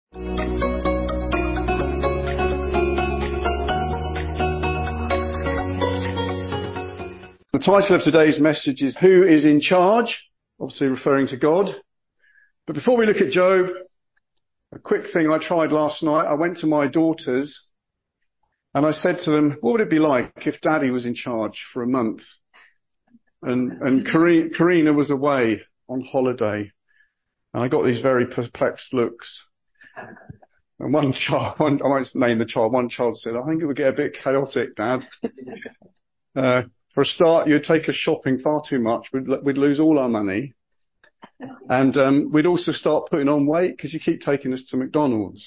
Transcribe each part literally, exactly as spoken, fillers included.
The title of today's message is Who is in Charge? Obviously referring to God. But before we look at Job, a quick thing I tried last night. I went to my daughters and I said to them, what would it be like if Daddy was in charge for a month? And, and Karina was away on holiday. And I got these very perplexed looks. And one child, one, I won't name the child, one child said, I think it would get a bit chaotic, Dad. Uh, for a start, you'd take us shopping far too much. We'd, we'd lose all our money. And um, we'd also start putting on weight because you keep taking us to McDonald's.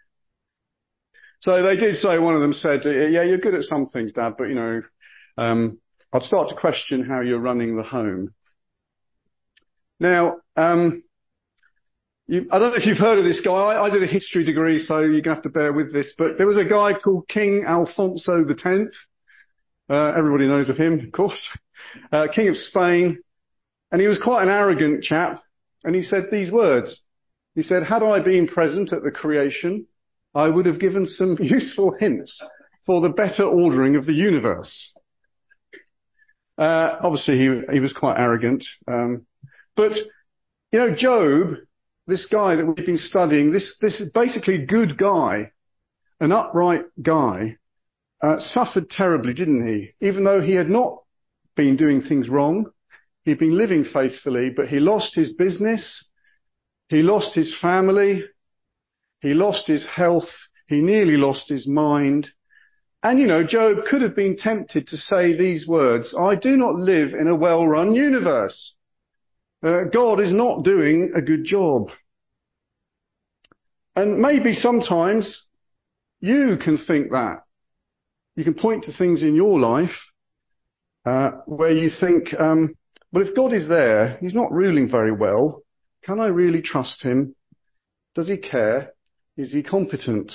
So they did say, one of them said, yeah, you're good at some things, Dad, but, you know, um, I'd start to question how you're running the home. Now, um, you, I don't know if you've heard of this guy. I, I did a history degree, so you're going to have to bear with this. But there was a guy called King Alfonso the Tenth. Uh, everybody knows of him, of course. Uh, King of Spain. And he was quite an arrogant chap. And he said these words. He said, had I been present at the creation, I would have given some useful hints for the better ordering of the universe. Uh, obviously, he, he was quite arrogant. Um, but, you know, Job, this guy that we've been studying, this, this basically good guy, an upright guy, uh, suffered terribly, didn't he? Even though he had not been doing things wrong, he'd been living faithfully, but he lost his business, he lost his family, he lost his health, he nearly lost his mind. And, you know, Job could have been tempted to say these words, I do not live in a well-run universe. Uh, God is not doing a good job. And maybe sometimes you can think that. You can point to things in your life uh, where you think, um, well, if God is there, he's not ruling very well. Can I really trust him? Does he care? Is he competent?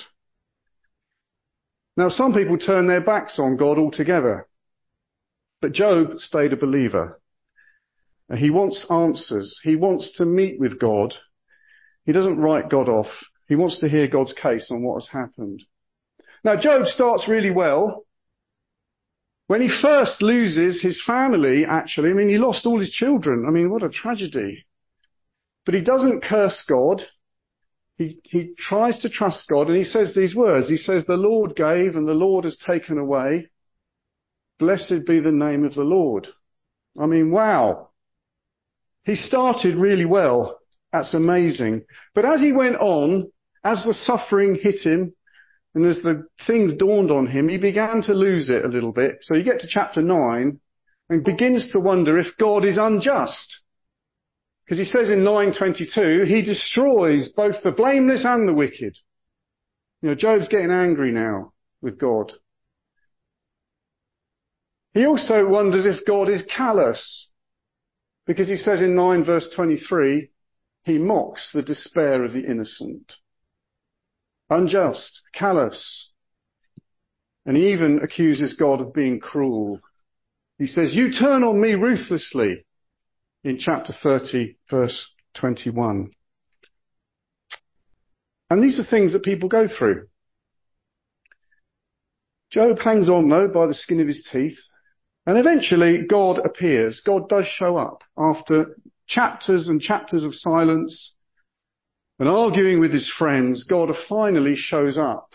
Now, some people turn their backs on God altogether. But Job stayed a believer. He wants answers. He wants to meet with God. He doesn't write God off. He wants to hear God's case on what has happened. Now, Job starts really well. When he first loses his family, actually, I mean, he lost all his children. I mean, what a tragedy. But he doesn't curse God. He, he tries to trust God, and he says these words. He says, the Lord gave and the Lord has taken away. Blessed be the name of the Lord. I mean, wow. He started really well. That's amazing. But as he went on, as the suffering hit him, and as the things dawned on him, he began to lose it a little bit. So you get to chapter nine and begins to wonder if God is unjust. Because he says in nine twenty-two, he destroys both the blameless and the wicked. You know, Job's getting angry now with God. He also wonders if God is callous. Because he says in nine verse twenty-three, he mocks the despair of the innocent. Unjust, callous. And he even accuses God of being cruel. He says, you turn on me ruthlessly in chapter thirty, verse twenty-one. And these are things that people go through. Job hangs on, though, by the skin of his teeth. And eventually God appears. God does show up after chapters and chapters of silence and arguing with his friends. God finally shows up.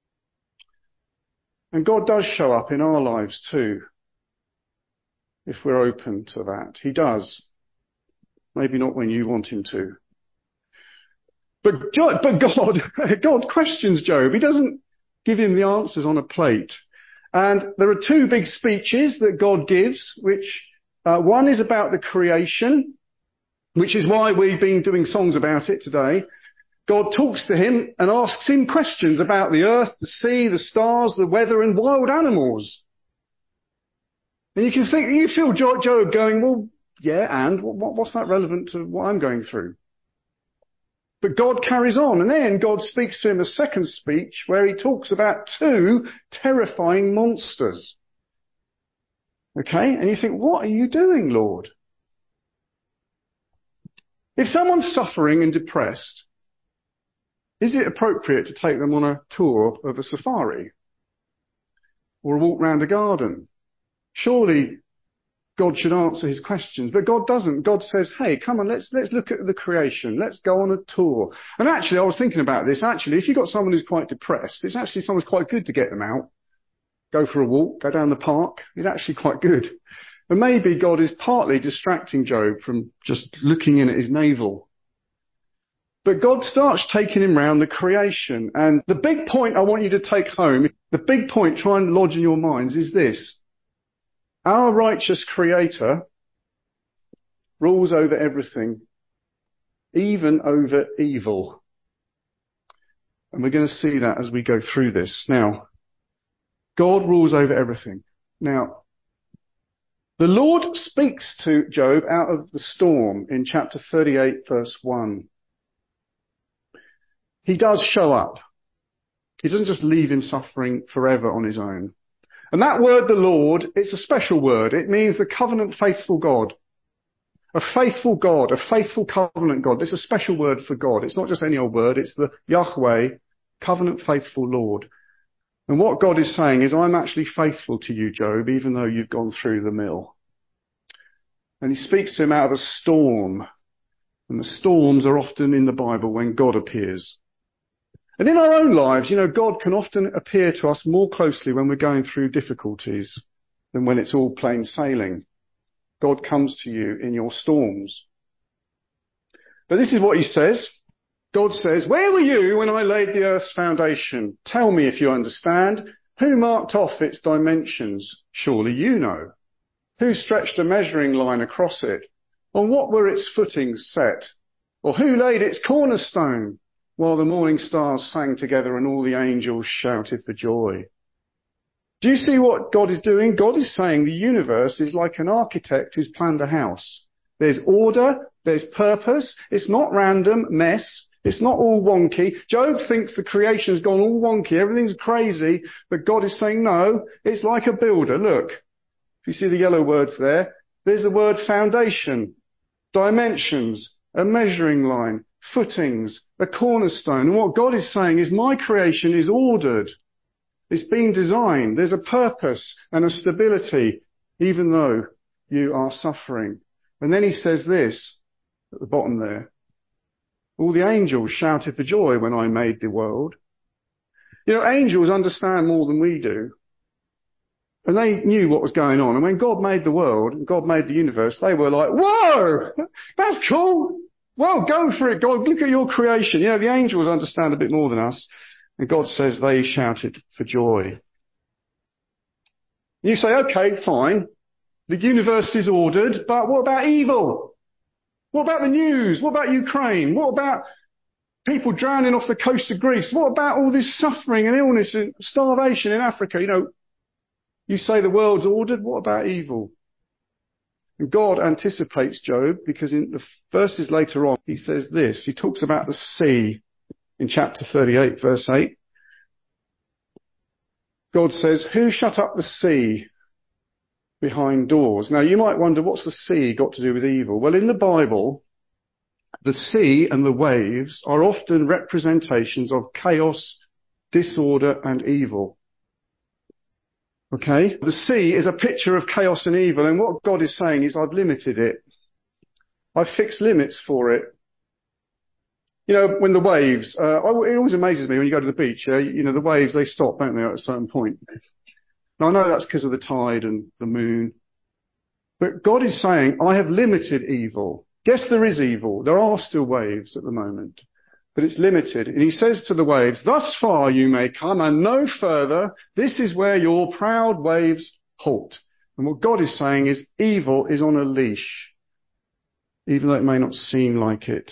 And God does show up in our lives too, if we're open to that. He does. Maybe not when you want him to. But, but God, God questions Job. He doesn't give him the answers on a plate. And there are two big speeches that God gives, which uh, one is about the creation, which is why we've been doing songs about it today. God talks to him and asks him questions about the earth, the sea, the stars, the weather, and wild animals. And you can think, you feel Job going, well, yeah, and what's that relevant to what I'm going through? But God carries on, and then God speaks to him a second speech where he talks about two terrifying monsters. Okay? And you think, what are you doing, Lord? If someone's suffering and depressed, Is it appropriate to take them on a tour of a safari or a walk round a garden? Surely God should answer his questions, but God doesn't. God says, hey, come on, let's, let's look at the creation. Let's go on a tour. And actually, I was thinking about this. Actually, if you've got someone who's quite depressed, it's actually someone's quite good to get them out. Go for a walk, go down the park. It's actually quite good. And maybe God is partly distracting Job from just looking in at his navel. But God starts taking him round the creation. And the big point I want you to take home, the big point, try and lodge in your minds, is this. Our righteous Creator rules over everything, even over evil. And we're going to see that as we go through this. Now, God rules over everything. Now, the Lord speaks to Job out of the storm in chapter thirty-eight, verse one. He does show up. He doesn't just leave him suffering forever on his own. And that word, the Lord, it's a special word. It means the covenant faithful God. A faithful God, a faithful covenant God. This is a special word for God. It's not just any old word. It's the Yahweh, covenant faithful Lord. And what God is saying is, I'm actually faithful to you, Job, even though you've gone through the mill. And he speaks to him out of a storm. And the storms are often in the Bible when God appears. And in our own lives, you know, God can often appear to us more closely when we're going through difficulties than when it's all plain sailing. God comes to you in your storms. But this is what he says. God says, where were you when I laid the earth's foundation? Tell me if you understand. Who marked off its dimensions? Surely you know. Who stretched a measuring line across it? On what were its footings set? Or who laid its cornerstone? While the morning stars sang together and all the angels shouted for joy. Do you see what God is doing? God is saying the universe is like an architect who's planned a house. There's order, there's purpose, it's not random mess, it's not all wonky. Job thinks the creation's gone all wonky, everything's crazy, but God is saying no, it's like a builder. Look, if you see the yellow words there, there's the word foundation, dimensions, a measuring line, footings, a cornerstone. And what God is saying is my creation is ordered. It's been designed. There's a purpose and a stability, even though you are suffering. And then he says this at the bottom there. All the angels shouted for joy when I made the world. You know, angels understand more than we do. And they knew what was going on. And when God made the world, and God made the universe, they were like, whoa, that's cool. Well, go for it, God. Look at your creation. You know, the angels understand a bit more than us. And God says they shouted for joy. You say, okay, fine. The universe is ordered, but what about evil? What about the news? What about Ukraine? What about people drowning off the coast of Greece? What about all this suffering and illness and starvation in Africa? You know, you say the world's ordered. What about evil? And God anticipates Job because in the verses later on, he says this. He talks about the sea in chapter thirty-eight, verse eight. God says, who shut up the sea behind doors? Now, you might wonder, what's the sea got to do with evil? Well, in the Bible, the sea and the waves are often representations of chaos, disorder, and evil. Okay? The sea is a picture of chaos and evil, and what God is saying is, I've limited it. I've fixed limits for it. You know, when the waves, uh, it always amazes me when you go to the beach, yeah, you know, the waves, they stop, don't they, at a certain point. Now, I know that's because of the tide and the moon. But God is saying, I have limited evil. Yes, there is evil. There are still waves at the moment. But it's limited. And he says to the waves, thus far you may come and no further. This is where your proud waves halt. And what God is saying is evil is on a leash, even though it may not seem like it.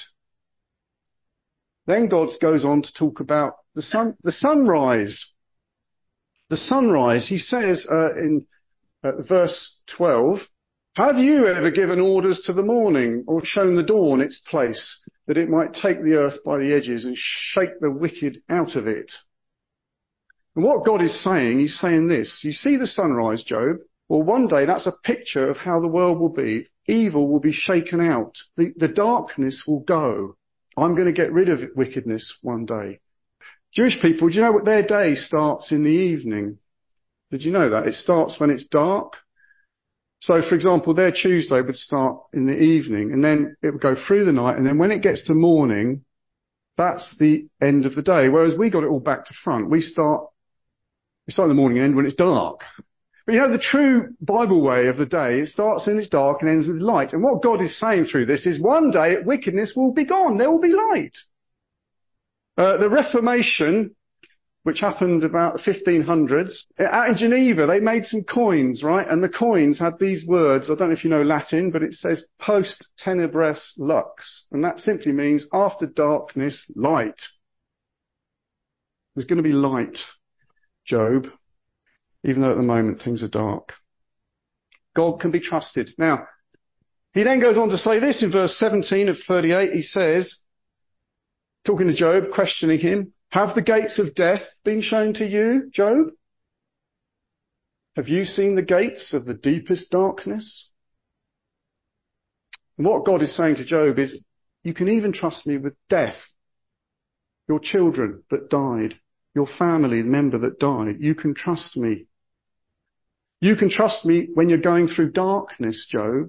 Then God goes on to talk about the sun, the sunrise. The sunrise, he says uh, in uh, verse twelve, have you ever given orders to the morning or shown the dawn its place, that it might take the earth by the edges and shake the wicked out of it? And what God is saying, he's saying this. You see the sunrise, Job? Well, one day that's a picture of how the world will be. Evil will be shaken out. The, the darkness will go. I'm going to get rid of wickedness one day. Jewish people, do you know what their day starts in the evening? Did you know that? It starts when it's dark. So, for example, their Tuesday would start in the evening, and then it would go through the night, and then when it gets to morning, that's the end of the day. Whereas we got it all back to front. We start, we start in the morning and end when it's dark. But you know, the true Bible way of the day, it starts when it's dark and ends with light. And what God is saying through this is one day wickedness will be gone. There will be light. Uh, the Reformation, which happened about the fifteen hundreds, out in Geneva, they made some coins, right? And the coins had these words. I don't know if you know Latin, but it says post tenebras lux. And that simply means after darkness, light. There's going to be light, Job, even though at the moment things are dark. God can be trusted. Now, he then goes on to say this in verse seventeen of thirty-eight. He says, talking to Job, questioning him, have the gates of death been shown to you, Job? Have you seen the gates of the deepest darkness? And what God is saying to Job is, you can even trust me with death. Your children that died, your family member that died, you can trust me. You can trust me when you're going through darkness, Job.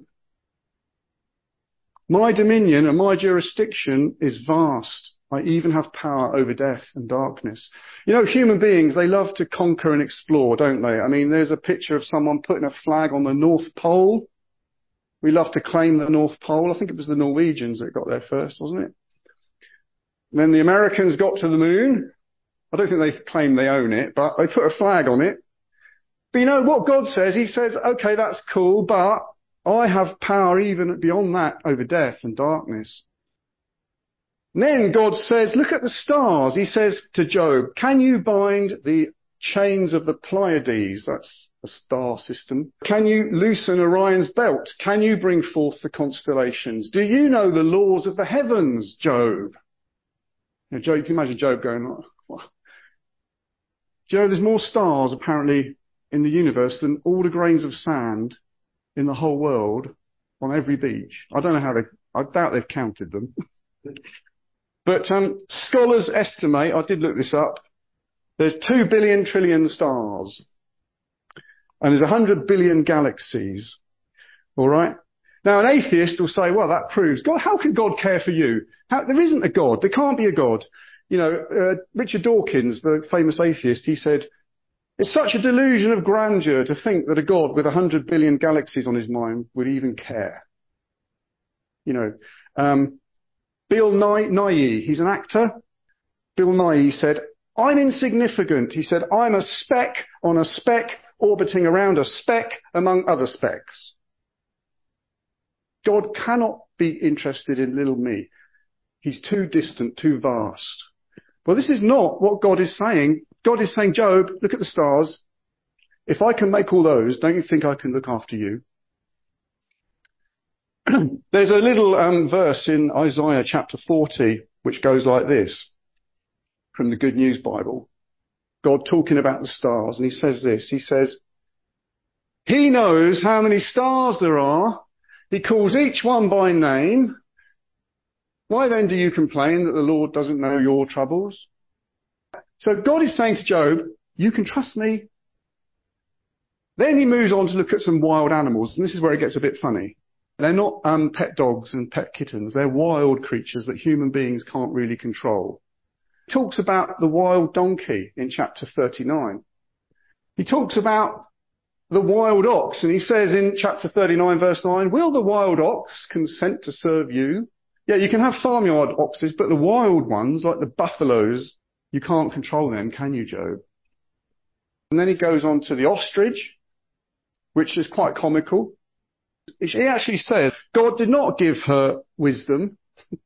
My dominion and my jurisdiction is vast. I even have power over death and darkness. You know, human beings, they love to conquer and explore, don't they? I mean, there's a picture of someone putting a flag on the North Pole. We love to claim the North Pole. I think it was the Norwegians that got there first, wasn't it? And then the Americans got to the moon. I don't think they claim they own it, but they put a flag on it. But you know what God says? He says, okay, that's cool, but I have power even beyond that over death and darkness. And then God says, look at the stars. He says to Job, can you bind the chains of the Pleiades? That's a star system. Can you loosen Orion's belt? Can you bring forth the constellations? Do you know the laws of the heavens, Job? You know, Job, you can imagine Job going, oh, what? Do you know there's more stars apparently in the universe than all the grains of sand in the whole world on every beach? I don't know how they, I doubt they've counted them. But um, scholars estimate, I did look this up, there's two billion trillion stars. And there's one hundred billion galaxies. All right? Now, an atheist will say, well, that proves, God, how can God care for you? How, there isn't a God. There can't be a God. You know, uh, Richard Dawkins, the famous atheist, he said, it's such a delusion of grandeur to think that a God with one hundred billion galaxies on his mind would even care. You know, um, Bill Nighy, he's an actor. Bill Nighy said, I'm insignificant. He said, I'm a speck on a speck orbiting around a speck among other specks. God cannot be interested in little me. He's too distant, too vast. Well, this is not what God is saying. God is saying, Job, look at the stars. If I can make all those, don't you think I can look after you? There's a little um, verse in Isaiah chapter forty, which goes like this, from the Good News Bible. God talking about the stars, and he says this, he says, he knows how many stars there are. He calls each one by name. Why then do you complain that the Lord doesn't know your troubles? So God is saying to Job, you can trust me. Then he moves on to look at some wild animals, and this is where it gets a bit funny. They're not um, pet dogs and pet kittens. They're wild creatures that human beings can't really control. He talks about the wild donkey in chapter thirty-nine. He talks about the wild ox, and he says in chapter thirty-nine, verse nine, will the wild ox consent to serve you? Yeah, you can have farmyard oxes, but the wild ones, like the buffaloes, you can't control them, can you, Job? And then he goes on to the ostrich, which is quite comical. He actually says, God did not give her wisdom.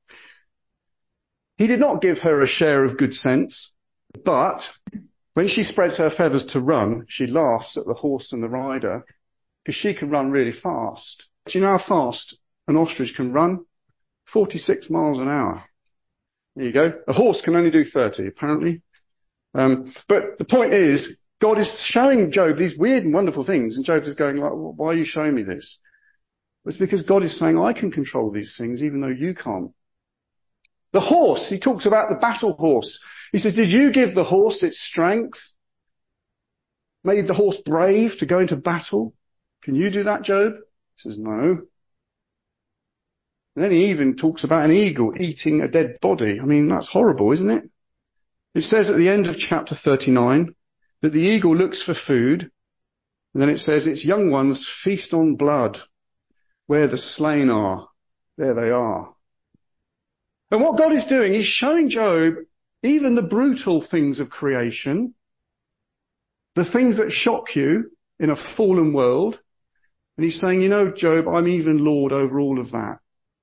He did not give her a share of good sense. But when she spreads her feathers to run, she laughs at the horse and the rider because she can run really fast. Do you know how fast an ostrich can run? forty-six miles an hour. There you go. A horse can only do thirty, apparently. Um, but the point is, God is showing Job these weird and wonderful things, and Job is going like, well, why are you showing me this? It's because God is saying, I can control these things even though you can't. The horse, he talks about the battle horse. He says, did you give the horse its strength? Made the horse brave to go into battle? Can you do that, Job? He says, no. And then he even talks about an eagle eating a dead body. I mean, that's horrible, isn't it? It says at the end of chapter thirty-nine that the eagle looks for food, and then it says its young ones feast on blood. Where the slain are, there they are. And what God is doing, he's showing Job even the brutal things of creation, the things that shock you in a fallen world. And he's saying, you know, Job, I'm even Lord over all of that.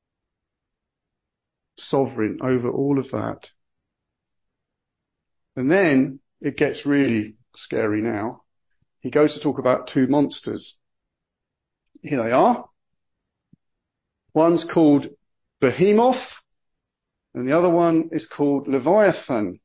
Sovereign over all of that. And then it gets really scary now. He goes to talk about two monsters. Here they are. One's called Behemoth, and the other one is called Leviathan.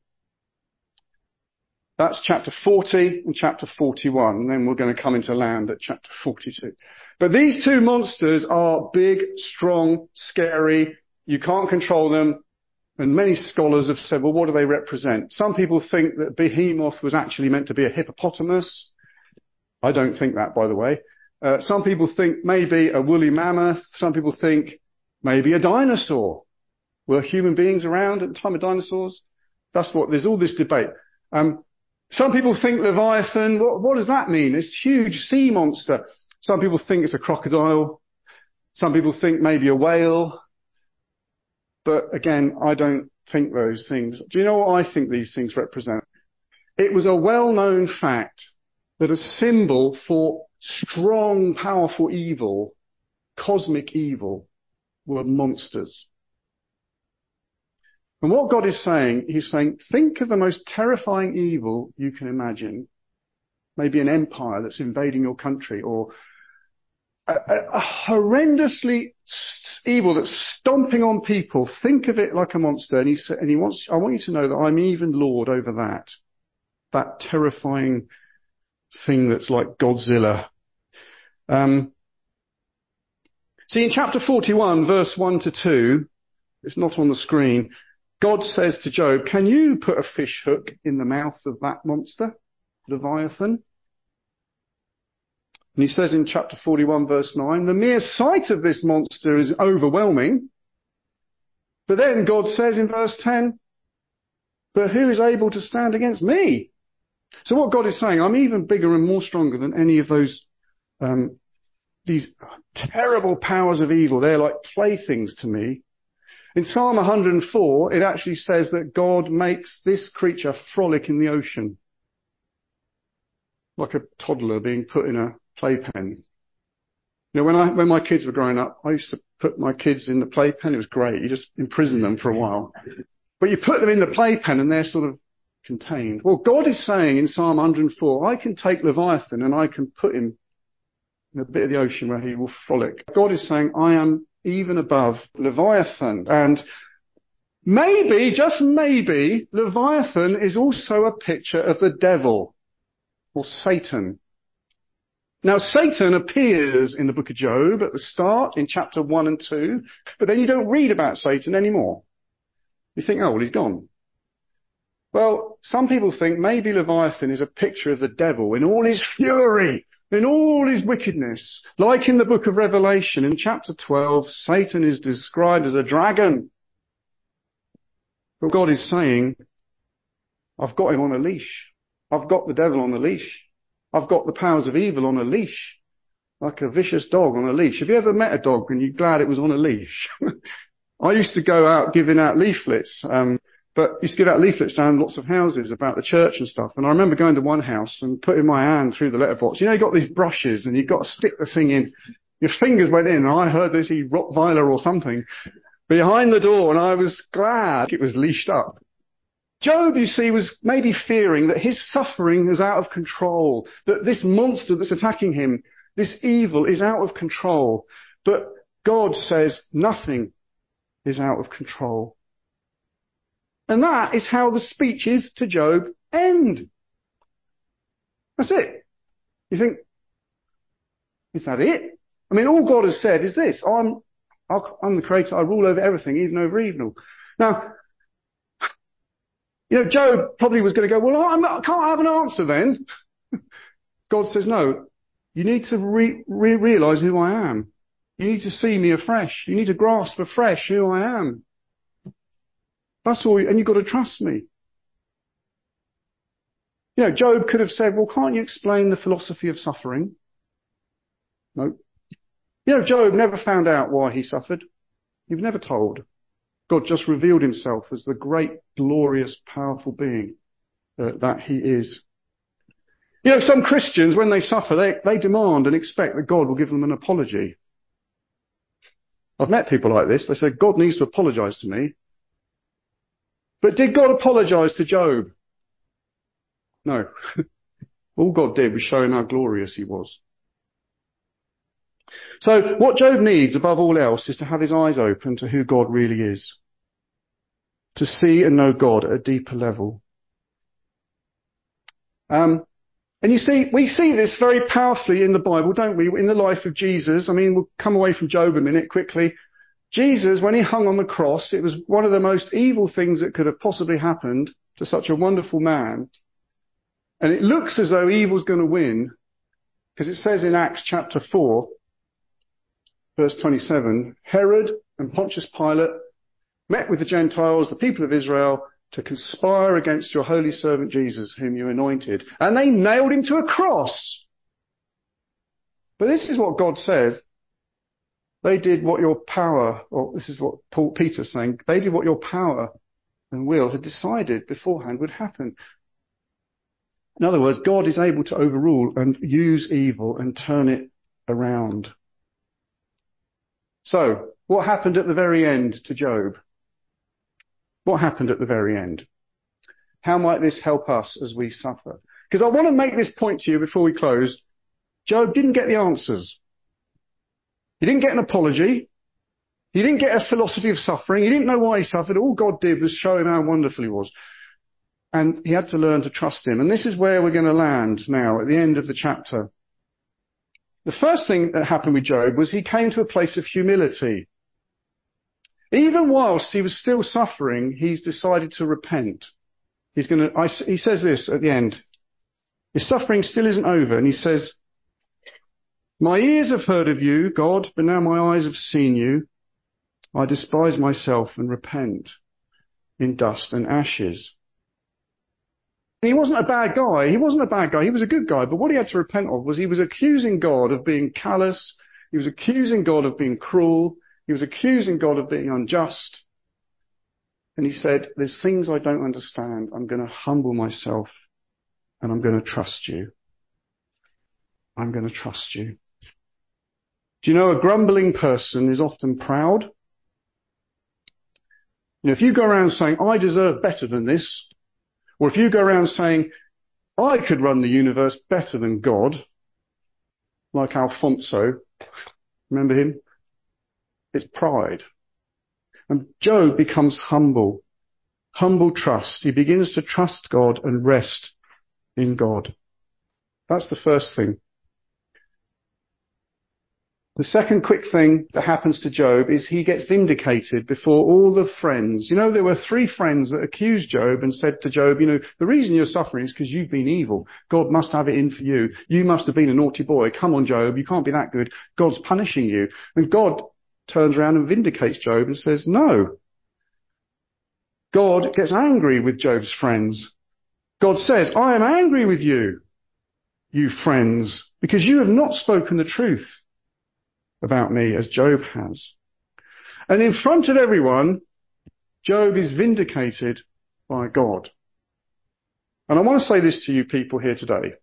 That's chapter forty and chapter forty-one, and then we're going to come into land at chapter forty-two. But these two monsters are big, strong, scary. You can't control them. And many scholars have said, well, what do they represent? Some people think that Behemoth was actually meant to be a hippopotamus. I don't think that, by the way. Uh, some people think maybe a woolly mammoth. Some people think maybe a dinosaur. Were human beings around at the time of dinosaurs? That's what, there's all this debate. Um, some people think Leviathan, what, what does that mean? It's a huge sea monster. Some people think it's a crocodile. Some people think maybe a whale. But again, I don't think those things. Do you know what I think these things represent? It was a well-known fact that a symbol for strong, powerful evil, cosmic evil, were monsters. And what God is saying, he's saying, think of the most terrifying evil you can imagine. Maybe an empire that's invading your country, or a, a, a horrendously evil that's stomping on people. Think of it like a monster. And he said, and he wants, I want you to know that I'm even Lord over that. That terrifying thing that's like Godzilla. Um, see, in chapter forty-one, verse one to two, it's not on the screen, God says to Job, can you put a fish hook in the mouth of that monster, Leviathan? And he says in chapter forty-one, verse nine, the mere sight of this monster is overwhelming. But then God says in verse ten, but who is able to stand against me? So what God is saying, I'm even bigger and more stronger than any of those, um, these terrible powers of evil. They're like playthings to me. In Psalm one hundred four, it actually says that God makes this creature frolic in the ocean. Like a toddler being put in a playpen. You know, when I, when my kids were growing up, I used to put my kids in the playpen. It was great. You just imprison them for a while. But you put them in the playpen and they're sort of contained. Well, God is saying in Psalm one hundred four, I can take Leviathan and I can put him in a bit of the ocean where he will frolic. God is saying, I am even above Leviathan. And maybe, just maybe, Leviathan is also a picture of the devil or Satan. Now, Satan appears in the book of Job at the start in chapter one and two, but then you don't read about Satan anymore. You think, oh, well, he's gone. Well, some people think maybe Leviathan is a picture of the devil in all his fury, in all his wickedness. Like in the book of Revelation, in chapter twelve, Satan is described as a dragon. But God is saying, I've got him on a leash. I've got the devil on a leash. I've got the powers of evil on a leash. Like a vicious dog on a leash. Have you ever met a dog and you're glad it was on a leash? I used to go out giving out leaflets, um, but used to give out leaflets down lots of houses about the church and stuff. And I remember going to one house and putting my hand through the letterbox. You know, you got these brushes and you've got to stick the thing in. Your fingers went in and I heard this Rottweiler or something behind the door and I was glad it was leashed up. Job, you see, was maybe fearing that his suffering is out of control, that this monster that's attacking him, this evil is out of control. But God says nothing is out of control. And that is how the speeches to Job end. That's it. You think, is that it? I mean, all God has said is this, I'm, I'm the creator, I rule over everything, even over evil. Now, You know, Job probably was going to go, well, I'm not, I can't have an answer then. God says, no, you need to re- re- realize who I am. You need to see me afresh. You need to grasp afresh who I am. That's all. And you've got to trust me. You know, Job could have said, well, can't you explain the philosophy of suffering? No. You know, Job never found out why he suffered. He was never told. God just revealed himself as the great, glorious, powerful being uh, that he is. You know, some Christians, when they suffer, they, they demand and expect that God will give them an apology. I've met people like this. They say, God needs to apologize to me. But did God apologize to Job? No. All God did was show him how glorious he was. So what Job needs above all else is to have his eyes open to who God really is. To see and know God at a deeper level. Um, and you see, we see this very powerfully in the Bible, don't we? In the life of Jesus. I mean, we'll come away from Job a minute quickly. Jesus, when he hung on the cross, it was one of the most evil things that could have possibly happened to such a wonderful man. And it looks as though evil's going to win, because it says in Acts chapter four, verse twenty-seven, Herod and Pontius Pilate met with the Gentiles, the people of Israel, to conspire against your holy servant Jesus, whom you anointed. And they nailed him to a cross. But this is what God said. They did what your power, or this is what Paul Peter's saying, they did what your power and will had decided beforehand would happen. In other words, God is able to overrule and use evil and turn it around. So, what happened at the very end to Job? What happened at the very end? How might this help us as we suffer? Because I want to make this point to you before we close. Job didn't get the answers. He didn't get an apology. He didn't get a philosophy of suffering. He didn't know why he suffered. All God did was show him how wonderful he was. And he had to learn to trust him. And this is where we're going to land now at the end of the chapter. The first thing that happened with Job was he came to a place of humility. Even whilst he was still suffering, he's decided to repent. He's going to, I, he says this at the end. His suffering still isn't over. And he says, my ears have heard of you, God, but now my eyes have seen you. I despise myself and repent in dust and ashes. He wasn't a bad guy. He wasn't a bad guy. He was a good guy. But what he had to repent of was he was accusing God of being callous. He was accusing God of being cruel. He was accusing God of being unjust. And he said, there's things I don't understand. I'm going to humble myself and I'm going to trust you. I'm going to trust you. Do you know a grumbling person is often proud? You know, if you go around saying, I deserve better than this, or if you go around saying, I could run the universe better than God, like Alfonso, remember him? It's pride. And Job becomes humble. Humble trust. He begins to trust God and rest in God. That's the first thing. The second quick thing that happens to Job is he gets vindicated before all the friends. You know, there were three friends that accused Job and said to Job, you know, the reason you're suffering is because you've been evil. God must have it in for you. You must have been a naughty boy. Come on, Job. You can't be that good. God's punishing you. And God turns around and vindicates Job and says, no. God gets angry with Job's friends. God says, I am angry with you, you friends, because you have not spoken the truth about me as Job has. And in front of everyone, Job is vindicated by God. And I want to say this to you people here today.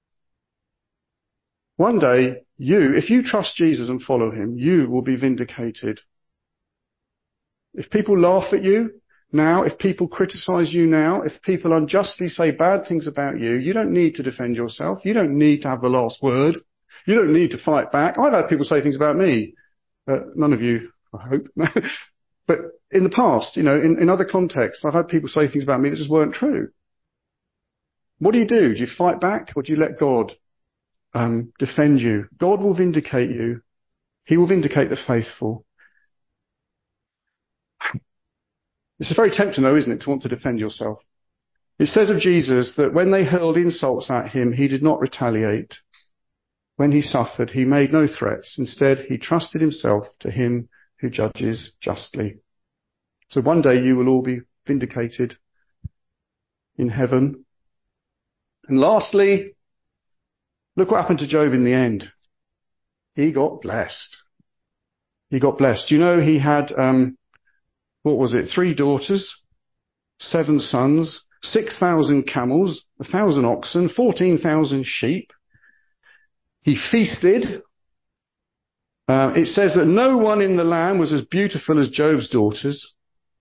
One day, you, if you trust Jesus and follow him, you will be vindicated. If people laugh at you now, if people criticize you now, if people unjustly say bad things about you, you don't need to defend yourself. You don't need to have the last word. You don't need to fight back. I've had people say things about me. Uh, none of you, I hope. But in the past, you know, in, in other contexts, I've had people say things about me that just weren't true. What do you do? Do you fight back or do you let God um, defend you? God will vindicate you. He will vindicate the faithful. It's very tempting though, isn't it, to want to defend yourself? It says of Jesus that when they hurled insults at him, he did not retaliate. When he suffered, he made no threats. Instead, he trusted himself to him who judges justly. So one day you will all be vindicated in heaven. And lastly, look what happened to Job in the end. He got blessed. He got blessed. You know, he had, um, what was it, three daughters, seven sons, six thousand camels, a thousand oxen, fourteen thousand sheep. He feasted. Uh, it says that no one in the land was as beautiful as Job's daughters.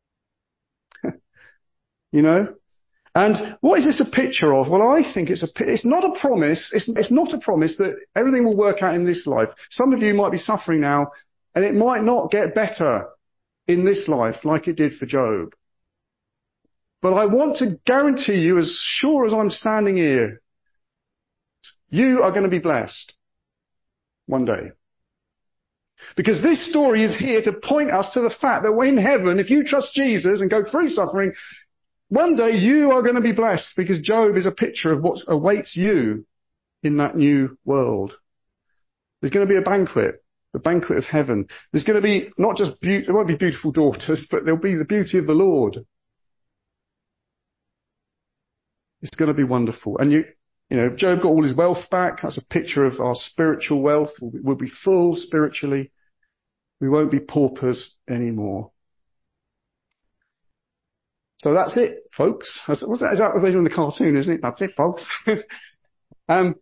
You know? And what is this a picture of? Well, I think it's a, it's not a promise. It's, it's not a promise that everything will work out in this life. Some of you might be suffering now, and it might not get better in this life like it did for Job. But I want to guarantee you, as sure as I'm standing here, you are going to be blessed one day. Because this story is here to point us to the fact that in heaven, if you trust Jesus and go through suffering, one day you are going to be blessed, because Job is a picture of what awaits you in that new world. There's going to be a banquet, the banquet of heaven. There's going to be not just beauty, there won't be beautiful daughters, but there'll be the beauty of the Lord. It's going to be wonderful. And you, you know, Job got all his wealth back. That's a picture of our spiritual wealth. We'll be, we'll be full spiritually. We won't be paupers anymore. So that's it, folks. That's, what's that? Is that the in the cartoon, isn't it? That's it, folks. um,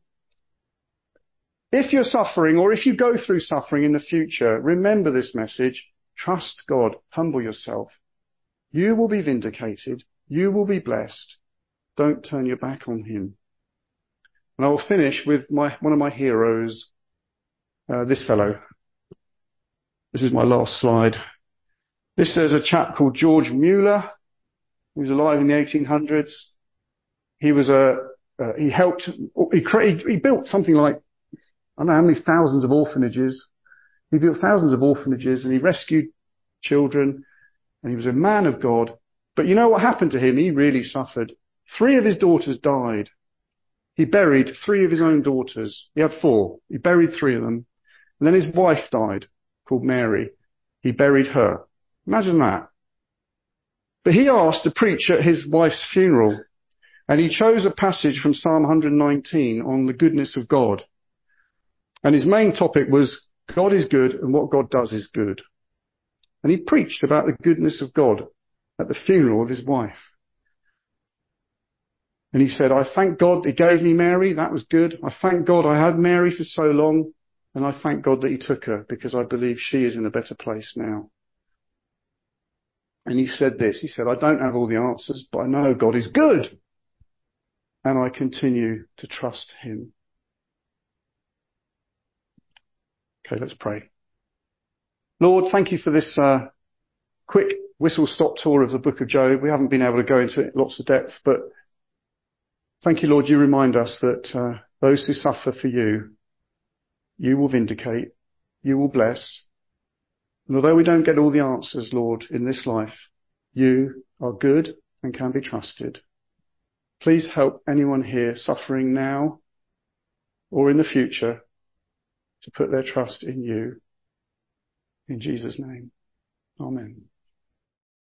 if you're suffering, or if you go through suffering in the future, remember this message. Trust God. Humble yourself. You will be vindicated. You will be blessed. Don't turn your back on him. And I will finish with my one of my heroes, uh, this fellow. This is my last slide. This is a chap called George Mueller. He was alive in the eighteen hundreds. He was a, uh, he helped, he created, he built something like, I don't know how many thousands of orphanages. He built thousands of orphanages, and he rescued children, and he was a man of God. But you know what happened to him? He really suffered. Three of his daughters died. He buried three of his own daughters. He had four. He buried three of them. And then his wife died, called Mary. He buried her. Imagine that. But he asked to preach at his wife's funeral, and he chose a passage from Psalm one nineteen on the goodness of God. And his main topic was, God is good, and what God does is good. And he preached about the goodness of God at the funeral of his wife. And he said, I thank God he gave me Mary, that was good. I thank God I had Mary for so long, and I thank God that he took her, because I believe she is in a better place now. And he said this, he said, I don't have all the answers, but I know God is good, and I continue to trust him. Okay, let's pray. Lord, thank you for this uh, quick whistle-stop tour of the book of Job. We haven't been able to go into it in lots of depth, but thank you, Lord, you remind us that uh, those who suffer for you, you will vindicate, you will bless. And although we don't get all the answers, Lord, in this life, you are good and can be trusted. Please help anyone here suffering now or in the future to put their trust in you. In Jesus' name, amen.